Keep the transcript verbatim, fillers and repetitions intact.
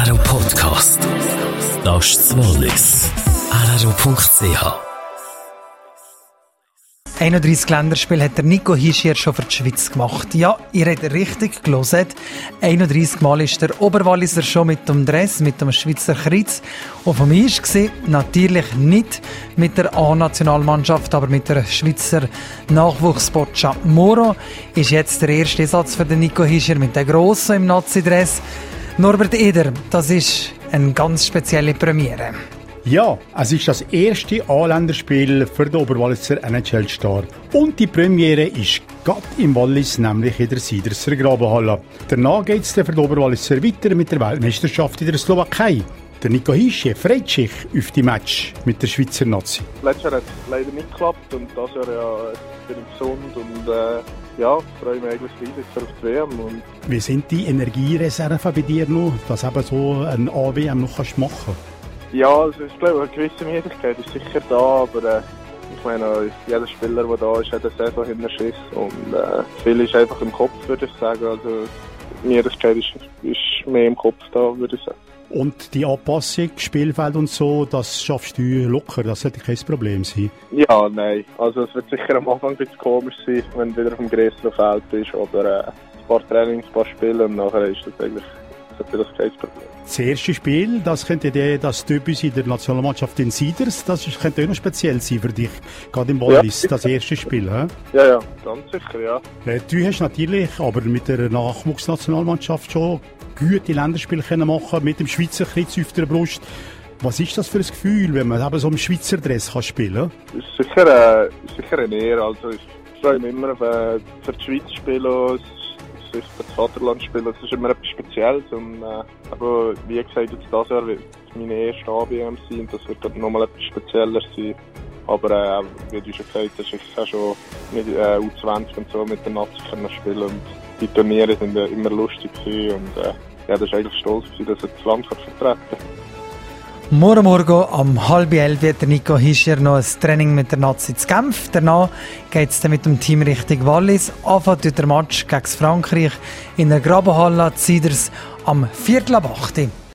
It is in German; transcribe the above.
R R O Podcast. Das ist das Wallis. R R O Punkt C H. einunddreissig Länderspiele hat der Nico Hischier schon für die Schweiz gemacht. Ja, ihr habt richtig gelesen. einunddreissig Mal ist der Oberwalliser schon mit dem Dress, mit dem Schweizer Kreuz auf dem Eis gewesen. Natürlich nicht mit der A-Nationalmannschaft, aber mit der Schweizer Nachwuchsbotscha. Moro ist jetzt der erste Einsatz für den Nico Hischier mit der Grossen im Nazi-Dress. Norbert Eder, das ist eine ganz spezielle Premiere. Ja, es ist das erste A-Länderspiel für den Oberwalliser N H L-Star. Und die Premiere ist gerade im Wallis, nämlich in der Siderser Grabenhalle. Danach geht es für den Oberwalliser weiter mit der Weltmeisterschaft in der Slowakei. Der Nico Hischier freut sich auf die Match mit der Schweizer Nazi. Letztes Jahr hat es leider nicht geklappt und das Jahr ja, bin ich gesund und äh, ja, freue mich eigentlich riesig auf die W M. Und wie sind die Energiereserven bei dir noch, dass du so ein A W M noch machen kannst? Ja, also ich glaube, eine gewisse Müdigkeit ist sicher da, aber äh, ich meine, jeder Spieler, der da ist, hat eine Saison hinter Schiss und äh, viel ist einfach im Kopf, würde ich sagen. Also Müdigkeit ist, ist mehr im Kopf da, würde ich sagen. Und die Anpassung, Spielfeld und so, das schaffst du locker, das sollte kein Problem sein? Ja, nein. Also es wird sicher am Anfang ein bisschen komisch sein, wenn du wieder auf dem größeren Feld bist, aber äh, ein paar Trainings, ein paar Spiele und nachher ist das eigentlich das kein Problem. Das erste Spiel, das könnte der, das Debüt in der Nationalmannschaft in Siders, das könnte auch noch speziell sein für dich, gerade im Wallis, ja, das erste Spiel. He? Ja, ja, ganz sicher, ja. Du hast natürlich aber mit der Nachwuchsnationalmannschaft schon gute Länderspiele können machen mit dem Schweizer Kreuz auf der Brust. Was ist das für ein Gefühl, wenn man eben so im Schweizer Dress kann spielen kann? Es ist sicher, äh, sicher eine Ehre. Also ich freue mich immer, äh, für die Schweiz zu spielen, für das Vaterland zu spielen. Das ist immer etwas Spezielles. Und, äh, aber wie gesagt, jetzt dieses Jahr wird meine erste A W M sein und das wird dann nochmal etwas Spezieller sein. Aber äh, wie du schon gesagt hast, ich habe schon mit äh, U zwanzig und so mit der Nazi können spielen und die Turniere sind ja immer lustig gewesen und äh, ja, das war eigentlich stolz gewesen, dass er das Land vertreten kann. Morgen Morgen um halb elf wird der Nico Hischier noch ein Training mit der Nazi zu Genf. Danach geht es dann mit dem Team Richtung Wallis. Anfängt der Match gegen Frankreich in der Grabenhalle Siders am Viertel ab acht.